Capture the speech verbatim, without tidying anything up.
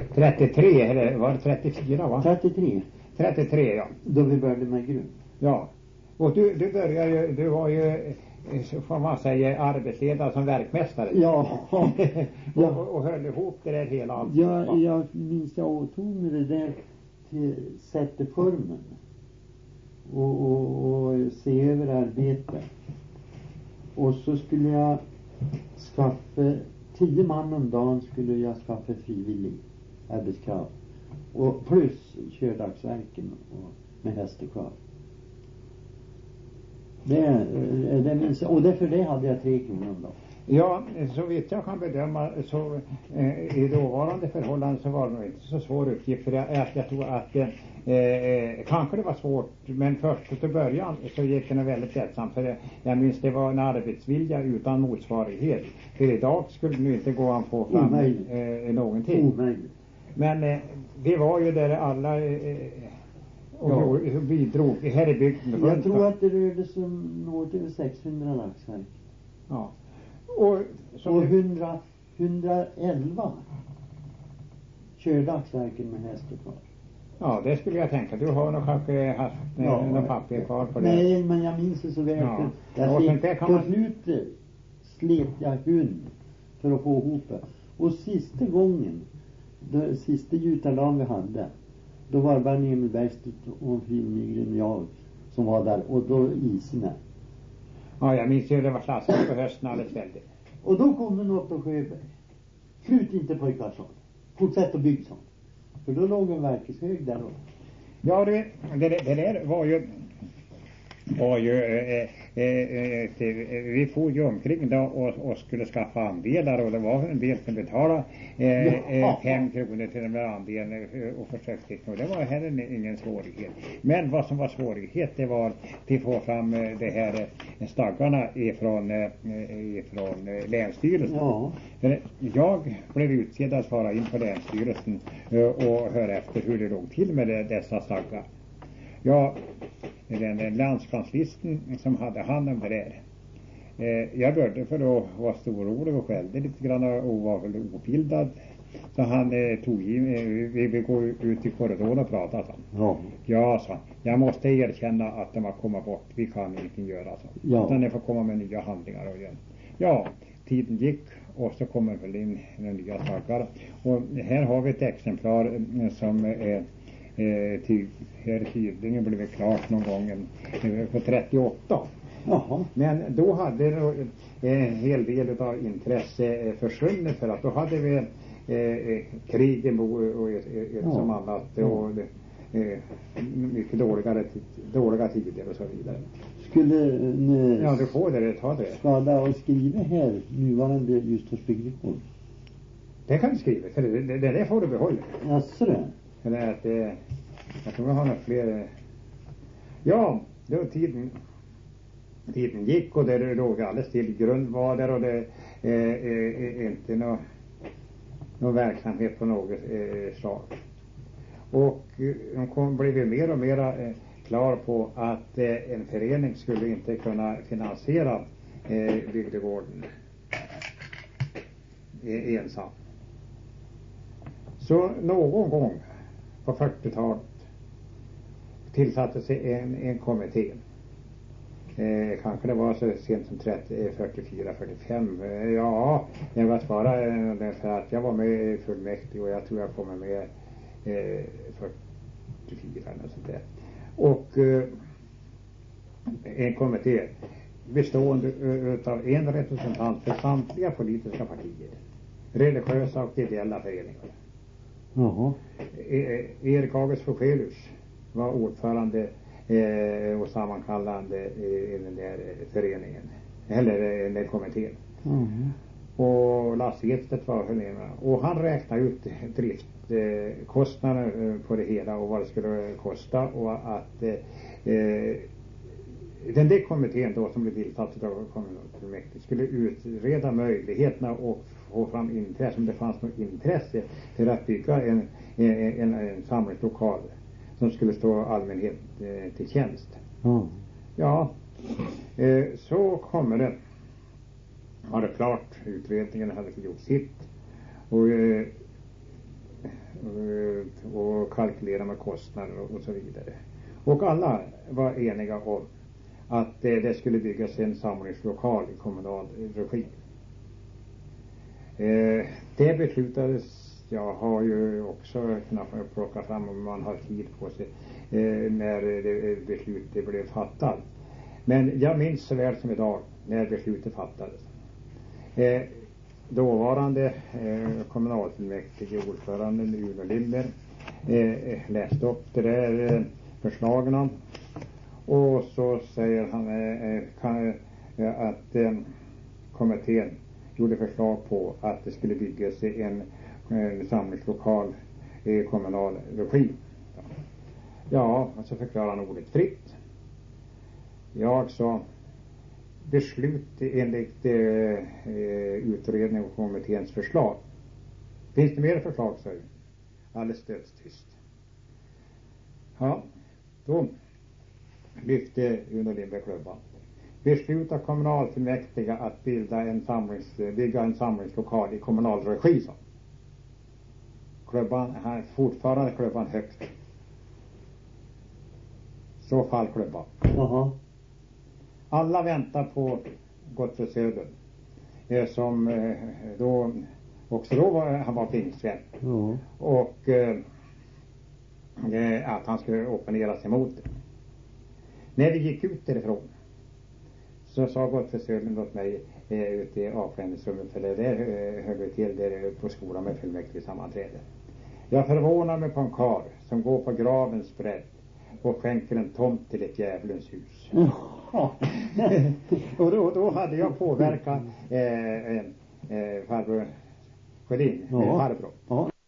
trettiotre, eller var det trettiofyra va? trettiotre. trettiotre, ja. Då vi började med grund. Ja. Och du, du började ju, du var ju, så får man säga, arbetsledare som verkmästare. Ja. och, och, och höll ihop det där hela. Jag, jag minns jag åtog mig det där till sätteformen. Och, och, och se över arbetet. Och så skulle jag skaffa, tio man om dagen skulle jag skaffa frivillig arbetskraft. Och plus kördagsverken och med häst och kvar. Det, det minns jag. Och därför det hade jag tre kronor om dagen. Ja, så vitt jag kan bedöma så eh, i dåvarande förhållanden så var det nog inte så svår uppgift. För jag, jag tror att eh, eh, kanske det var svårt, men först till början så gick det nog väldigt lättsamt. För jag, jag minns det var en arbetsvilja utan motsvarighet. För idag skulle det nu inte gå att få fram eh, någonting. Omöjligt. Men eh, det var ju där alla eh, och ja. bidrog här i bygden. Jag tror att det rörde sig om något över sexhundra dagsverk. Ja. Och, och hundra, hundraelva kördagsverken med häst och kvar. Ja, det skulle jag tänka. Du har nog kanske haft ja, några papper kvar på det. Nej, men jag minns det så väl. Ja. Jag fick på man... slutet slet jag hund för att få ihop det. Och sista gången, det sista jutardagen vi hade, då var det bara Emil Bergstedt och Phil Nygren och jag som var där. Och då isarna. Ja, jag minns ju det var slaskigt på hösten alldeles väldigt. Och då kom den upp på Sjöberg. Slut inte pojkar, så. Fortsätt att bygga sånt. För då låg en verkeshög där och... Ja, det, det, det där var ju... var ju eh, eh, eh, vi får ju omkring då och, och skulle skaffa andelar, och det var en del som betalade eh, eh, fem kronor till den där andelen och försökte, och det var heller ingen svårighet. Men vad som var svårighet, det var att få fram det här staggarna ifrån, ifrån länsstyrelsen. Ja. Jag blev utsedd att svara in på länsstyrelsen och höra efter hur det låg till med det, dessa staggar. Ja, den landskanslisten som hade hand om det där. Eh, jag började för att vara stororolig och skällde lite grann och var väl obildad. Så han eh, tog in, eh, vi vill gå ut i korridoren och prata. Så. Ja. Ja, så. Jag måste erkänna att de har kommit bort. Vi kan ingenting göra. Så. Ja. Utan ni får komma med nya handlingar och igen. Ja, tiden gick och så kommer väl in några nya staggar. Och här har vi ett exemplar eh, som är eh, Eh, till, här tydligen blev det klart någon gång eh, på trettioåtta. Jaha. Men då hade det en hel del av intresse eh, försvunnit, för att då hade vi eh, krigen och, och ett, ett ja. som annat och eh, mycket dåliga, dåliga tider och så vidare. Skulle ni ja, du får det, ta det. skada och skriva här nuvarande Ljusdalsbygdegård? Det kan du skriva, för det, det, det får du behålla. Jaså det? Eller att eh, jag tror jag har några fler. Ja, då tiden tiden gick och det låg alldeles till grund var där, och det är eh, eh, inte någon någon verksamhet på något eh, slag. Och eh, de kom, blev mer och mer eh, klar på att eh, en förening skulle inte kunna finansiera eh, bygdegården eh, ensam. Så någon gång på fyrtiotalet tillsattes en, en kommitté. Eh, kanske det var så sent som trettio, fyrtiofyra, fyrtiofem. Eh, ja, det var bara eh, för att jag var med i fullmäktige och jag tror jag kommer med eh, fyrtiofyra eller sånt där. Och eh, en kommitté bestående av en representant för samtliga politiska partier, religiösa och ideella föreningar. Jaha. Erik August Forselius var ordförande eh, och sammankallande i den där föreningen, eller den där kommittén. Mm. Och Lasse Edstedt var med, och han räknade ut driftkostnader eh, på det hela och vad det skulle kosta, och att eh, den där kommittén då som blev tillsatt av kommunfullmäktige skulle utreda möjligheterna och få fram intresse, om det fanns något intresse för att bygga en, en, en, en samlingslokal som skulle stå allmänhet eh, till tjänst. Mm. Ja, eh, så kommer det. Var det klart, utredningen hade gjort sitt, och, eh, och kalkylera med kostnader och, och så vidare. Och alla var eniga om att eh, det skulle byggas en samlingslokal i kommunal regi. Eh, det beslutades, jag har ju också kunnat plocka fram om man har tid på sig eh, när det beslutet blev fattat. Men jag minns så väl som idag när beslutet fattades. Eh, dåvarande eh, kommunalfullmäktige ordföranden Uno Linder eh, läste upp det där eh, förslagen och så säger han eh, kan, eh, att eh, kommittén gjorde förslag på att det skulle byggas en, en samlingslokal i kommunal regi. Ja, och så förklarar han ordet fritt. Jag sa beslut enligt eh, utredning och kommitténs förslag. Finns det mer förslag, så alldeles dödstyst. Ja, då lyfte Uno Lindberg klubban. Besluta kommunalfullmäktige att bilda en samlings, bygga en samlingslokal i kommunal regi, så. Klubban, här fortfarande klubban högt. Så fall klubban. Jaha. Alla väntar på Gottfrid Söder eh, som eh, då också då var han var pingstvän. Ja. Och eh, att han skulle opponera sig emot det. När vi gick ut därifrån så sa Gottfrid Söder åt mig eh, ute i avklädningsrummet, för det där eh, höll vi till där på skolan med fullmäktige sammanträde. Jag förvånar mig på en karl som går på gravens bredd och skänker en tomt till ett djävulens hus. Ja. och då, då hade jag påverkat eh, eh, farbror Sjödin, Ja. farbror. Ja.